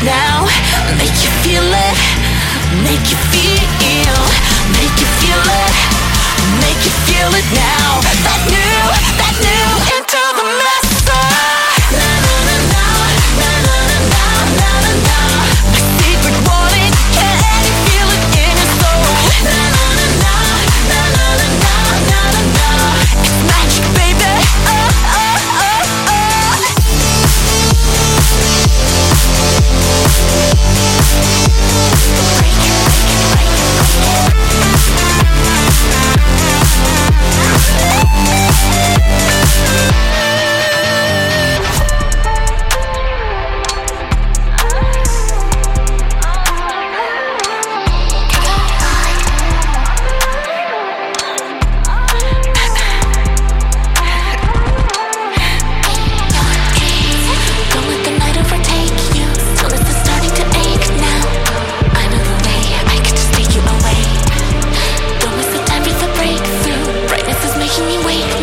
now. Make you feel it, make you feel, make you feel it, make you feel it now. That new into the master. Na na na na, na na na na na na. My secret warning, can you feel it in your soul? Na na na na, na na na na na na. It's magic, baby. Oh oh oh oh. Making me wait.